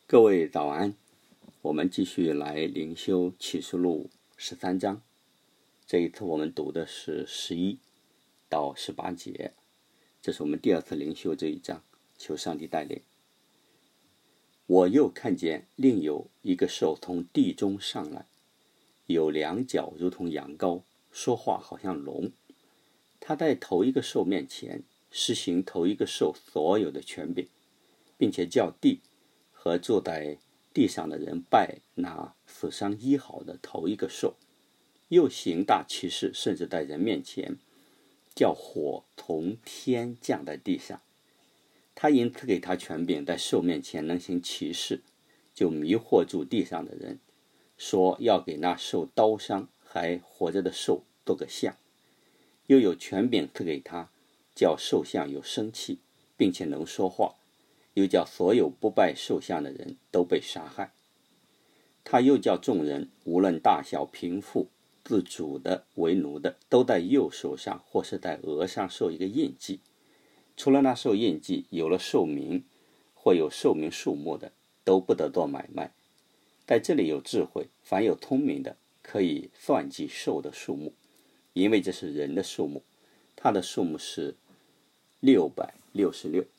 各位早安，我们继续来灵修启示录13章。这一次我们读的是11到18节，这是我们第二次灵修这一章，求上帝带领。我又看见另有一个兽从地中上来，有两脚如同羊羔，说话好像龙。他在头一个兽面前施行头一个兽所有的权柄，并且叫地和坐在地上的人拜那死伤医好的头一个兽，又行大奇事，甚至在人面前叫火从天降在地上。他因赐给他权柄，在兽面前能行奇事，就迷惑住地上的人，说要给那受刀伤还活着的兽做个像。又有权柄赐给他，叫兽像有生气，并且能说话，又叫所有不拜兽像的人都被杀害。他又叫众人无论大小贫富，自主的为奴的，都在右手上或是在额上受一个印记。除了那受印记有了寿名或有寿名数目的，都不得做买卖。在这里有智慧，凡有聪明的可以算计兽的数目，因为这是人的数目，它的数目是666。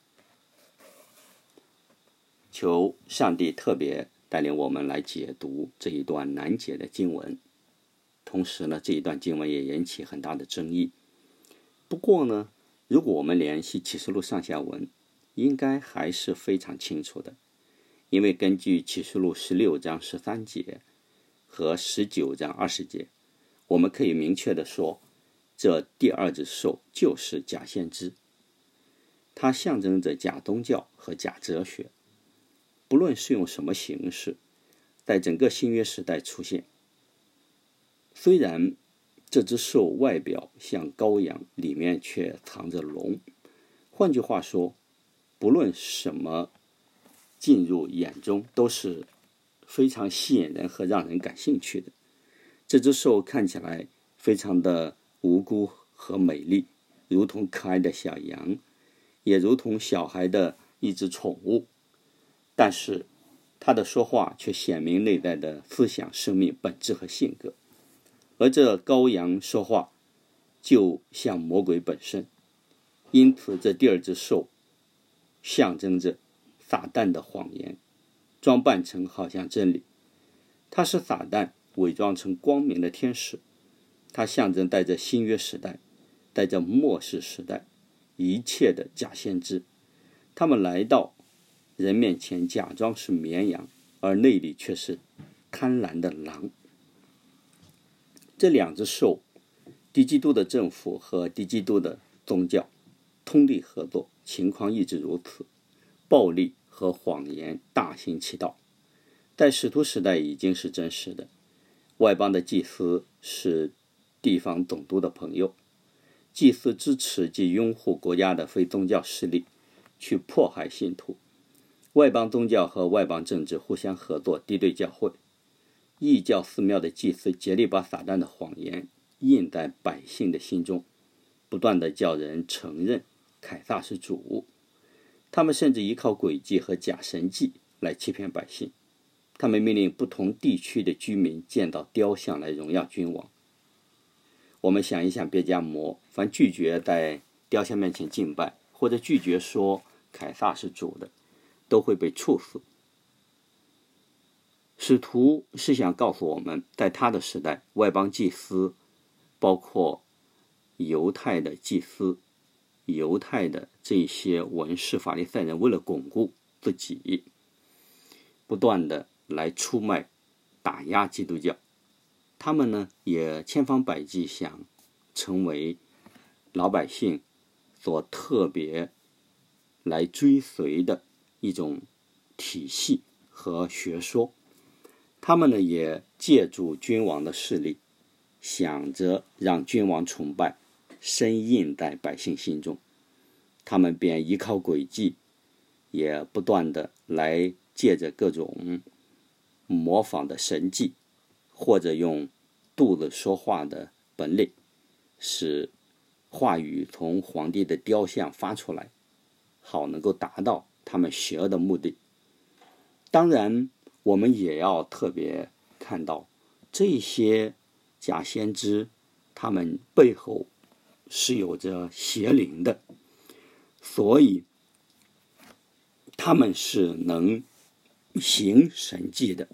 求上帝特别带领我们来解读这一段难解的经文，同时呢，这一段经文也引起很大的争议。不过呢，如果我们联系启示录上下文，应该还是非常清楚的，因为根据启示录16章13节和19章20节，我们可以明确地说，这第二只兽就是假先知，它象征着假宗教和假哲学，不论是用什么形式，在整个新约时代出现。虽然这只兽外表像羔羊，里面却藏着龙。换句话说，不论什么进入眼中，都是非常吸引人和让人感兴趣的。这只兽看起来非常的无辜和美丽，如同可爱的小羊，也如同小孩的一只宠物。但是他的说话却显明内在的思想、生命、本质和性格。而这羔羊说话就像魔鬼本身，因此这第二只兽象征着撒旦的谎言，装扮成好像真理。它是撒旦伪装成光明的天使，它象征在这新约时代，在这末世时代，一切的假先知，他们来到人面前假装是绵羊，而内里却是贪婪的狼。这两只兽，敌基督的政府和敌基督的宗教通力合作，情况一直如此，暴力和谎言大行其道。在使徒时代已经是真实的，外邦的祭司是地方总督的朋友，祭司支持及拥护国家的非宗教势力，去迫害信徒。外邦宗教和外邦政治互相合作，敌对教会。异教寺庙的祭司竭力把撒旦的谎言印在百姓的心中，不断地叫人承认凯撒是主。他们甚至依靠诡计和假神迹来欺骗百姓。他们命令不同地区的居民建造雕像来荣耀君王。我们想一想别迦摩，凡拒绝在雕像面前敬拜，或者拒绝说凯撒是主的，都会被处死。使徒是想告诉我们，在他的时代，外邦祭司，包括犹太的祭司、犹太的这些文士法利赛人，为了巩固自己，不断的来出卖、打压基督教。他们呢，也千方百计想成为老百姓所特别来追随的一种体系和学说。他们呢，也借助君王的势力，想着让君王崇拜深印在百姓心中。他们便依靠诡计，也不断的来借着各种模仿的神迹，或者用肚子说话的本领，使话语从皇帝的雕像发出来，好能够达到他们邪恶的目的。 当然，我们也要特别看到，这些假先知他们背后是有着邪灵的，所以他们是能行神迹的，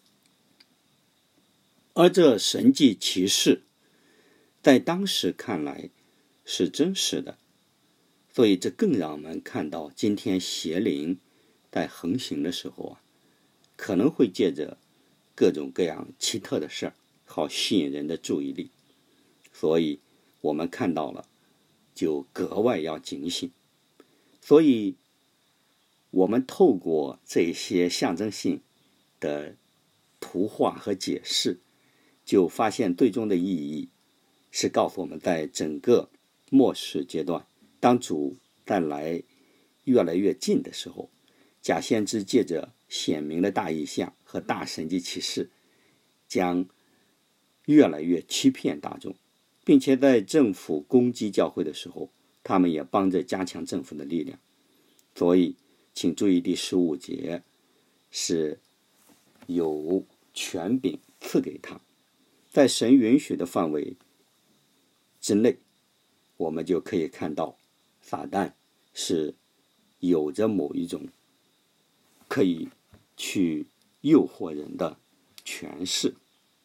而这神迹奇事在当时看来是真实的，所以这更让我们看到今天邪灵在横行的时候可能会借着各种各样奇特的事儿，好吸引人的注意力，所以我们看到了就格外要警醒。所以我们透过这些象征性的图画和解释，就发现最终的意义是告诉我们，在整个末世阶段，当主再来越来越近的时候，假先知借着显明的大异象和大神迹奇事，将越来越欺骗大众，并且在政府攻击教会的时候，他们也帮着加强政府的力量。所以请注意第15节，是有权柄赐给他，在神允许的范围之内，我们就可以看到撒旦是有着某一种可以去诱惑人的权势。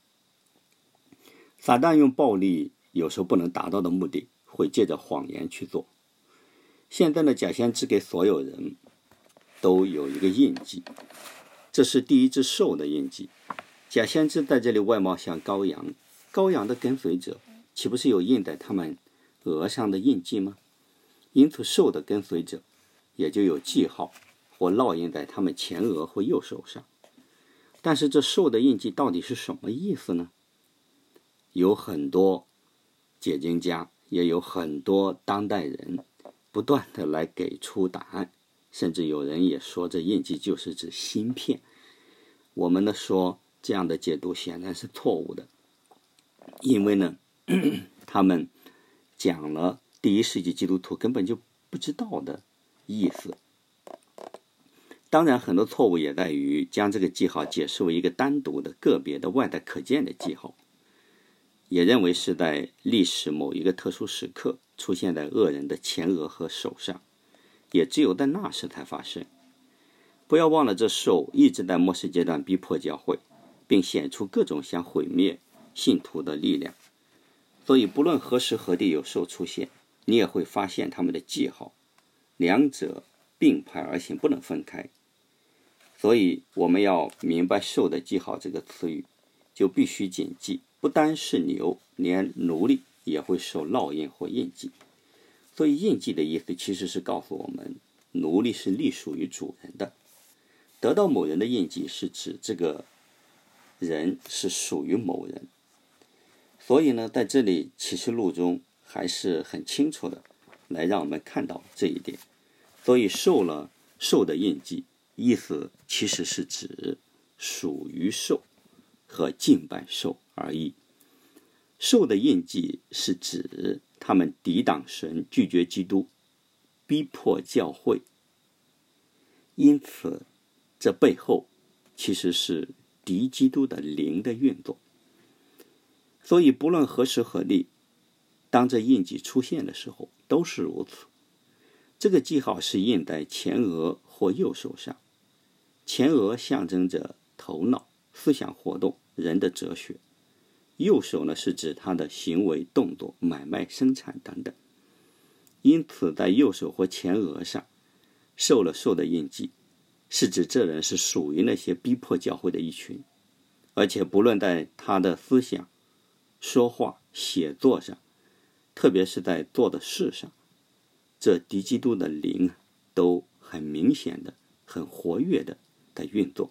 撒旦用暴力有时候不能达到的目的，会借着谎言去做。现在的假先知给所有人都有一个印记，这是第一只兽的印记。假先知在这里外貌像羔羊，羔羊的跟随者岂不是有印在他们额上的印记吗？因此兽的跟随者也就有记号或烙印在他们前额或右手上。但是这兽的印记到底是什么意思呢？有很多解经家，也有很多当代人不断的来给出答案，甚至有人也说这印记就是指芯片。我们呢说这样的解读显然是错误的，因为呢他们讲了第一世纪基督徒根本就不知道的意思。当然很多错误也在于将这个记号解释为一个单独的个别的外在可见的记号，也认为是在历史某一个特殊时刻出现在恶人的前额和手上，也只有在那时才发生。不要忘了，这兽一直在末世阶段逼迫教会，并显出各种想毁灭信徒的力量。所以不论何时何地有兽出现，你也会发现他们的记号，两者并排而行，不能分开。所以我们要明白兽的记号这个词语，就必须谨记，不单是牛，连奴隶也会受烙印或印记。所以印记的意思其实是告诉我们，奴隶是隶属于主人的。得到某人的印记是指这个人是属于某人。所以呢，在这里启示录中还是很清楚的来让我们看到这一点。所以受的印记意思其实是指属于兽和敬拜兽而已。兽的印记是指他们抵挡神，拒绝基督，逼迫教会。因此这背后其实是敌基督的灵的运作。所以不论何时何地，当这印记出现的时候都是如此。这个记号是印在前额或右手上，前额象征着头脑、思想活动、人的哲学，右手呢是指他的行为、动作、买卖、生产等等。因此在右手或前额上受了兽的印记，是指这人是属于那些逼迫教会的一群，而且不论在他的思想、说话、写作上，特别是在做的事上，这敌基督的灵都很明显的、很活跃的在运作。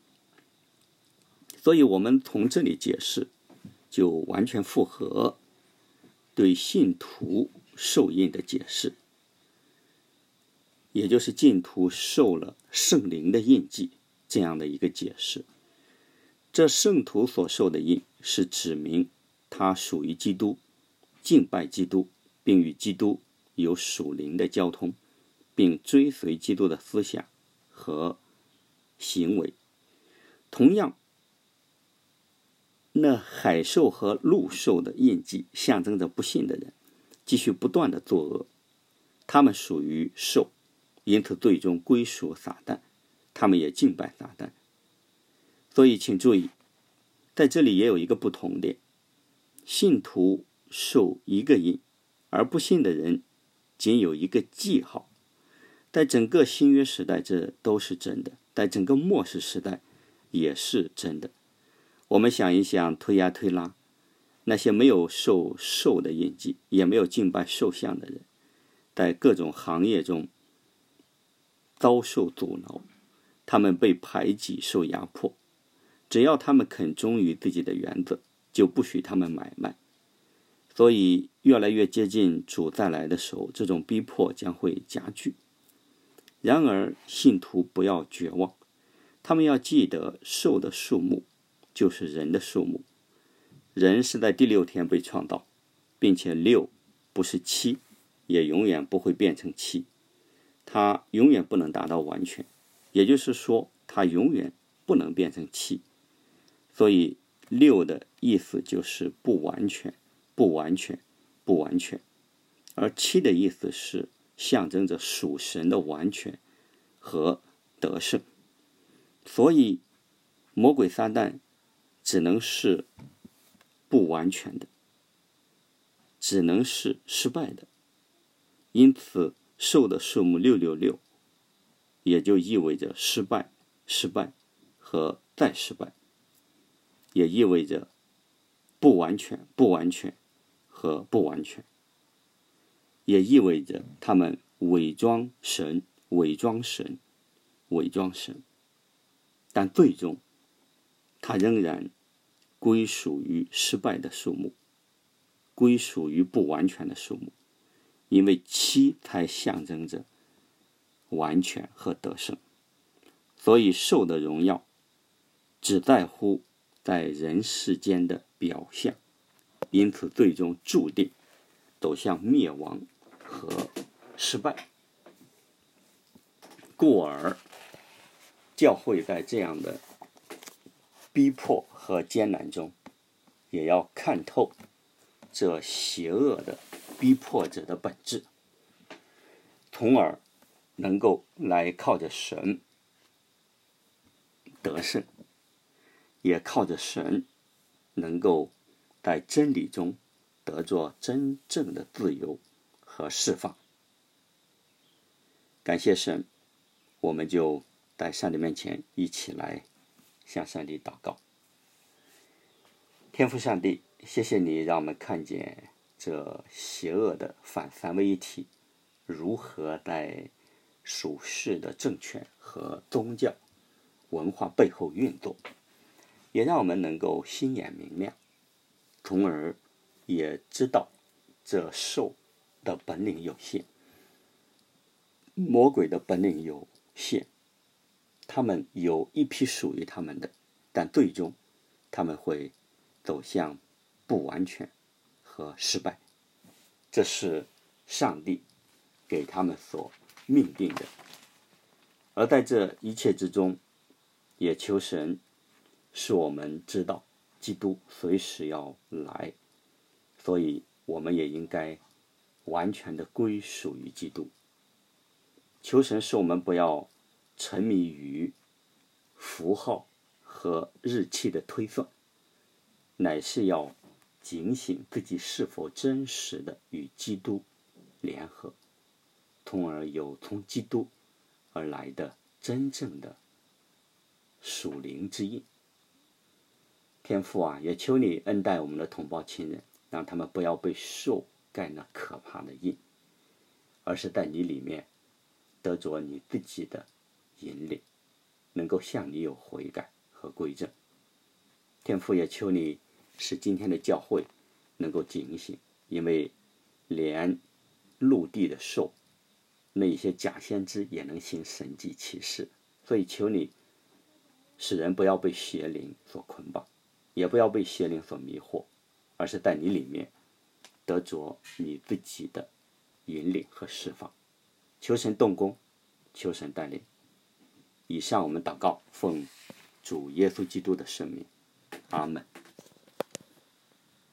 所以我们从这里解释，就完全符合对信徒受印的解释，也就是信徒受了圣灵的印记这样的一个解释。这圣徒所受的印是指明他属于基督，敬拜基督，并与基督有属灵的交通，并追随基督的思想和行为。同样，那海兽和陆兽的印记象征着不信的人继续不断的作恶，他们属于兽，因此最终归属撒旦，他们也敬拜撒旦。所以请注意，在这里也有一个不同点，信徒受一个印，而不信的人仅有一个记号。在整个新约时代，这都是真的，在整个末世时代也是真的。我们想一想推呀推拉，那些没有受兽的印记，也没有敬拜兽像的人，在各种行业中遭受阻挠，他们被排挤受压迫，只要他们肯忠于自己的原则，就不许他们买卖。所以越来越接近主再来的时候，这种逼迫将会加剧。然而信徒不要绝望，他们要记得兽的数目就是人的数目。人是在第6天被创造，并且6不是7，也永远不会变成7，它永远不能达到完全，也就是说它永远不能变成7。所以6的意思就是不完全，不完全，不完全。而7的意思是象征着属神的完全和得胜。所以魔鬼撒旦只能是不完全的，只能是失败的。因此兽的数目666也就意味着失败、失败和再失败，也意味着不完全、不完全和不完全，也意味着他们伪装神、伪装神、伪装神。但最终他仍然归属于失败的数目，归属于不完全的数目，因为7才象征着完全和得胜。所以兽的荣耀只在乎在人世间的表象，因此最终注定走向灭亡和失败。故而教会在这样的逼迫和艰难中，也要看透这邪恶的逼迫者的本质，从而能够来靠着神得胜，也靠着神能够在真理中得着真正的自由和释放。感谢神，我们就在上帝面前一起来向上帝祷告。天父上帝，谢谢你让我们看见这邪恶的反三位一体如何在属世的政权和宗教文化背后运作，也让我们能够心眼明亮，从而也知道这兽的本领有限，魔鬼的本领有限，他们有一批属于他们的，但最终他们会走向不完全和失败，这是上帝给他们所命定的。而在这一切之中，也求神使我们知道基督随时要来，所以我们也应该完全的归属于基督。求神使我们不要沉迷于符号和日期的推算，乃是要警醒自己是否真实的与基督联合，从而有从基督而来的真正的属灵之印。天父啊，也求你恩待我们的同胞亲人，让他们不要被兽盖那可怕的印，而是在你里面得着你自己的引领，能够向你有悔改和归正。天父也求你使今天的教会能够警醒，因为连陆地的兽，那些假先知也能行神迹奇事，所以求你使人不要被邪灵所捆绑，也不要被邪灵所迷惑，而是在你里面得着你自己的引领和释放。求神动工，求神带领。 以上我们祷告，奉主耶稣基督的圣名，阿门。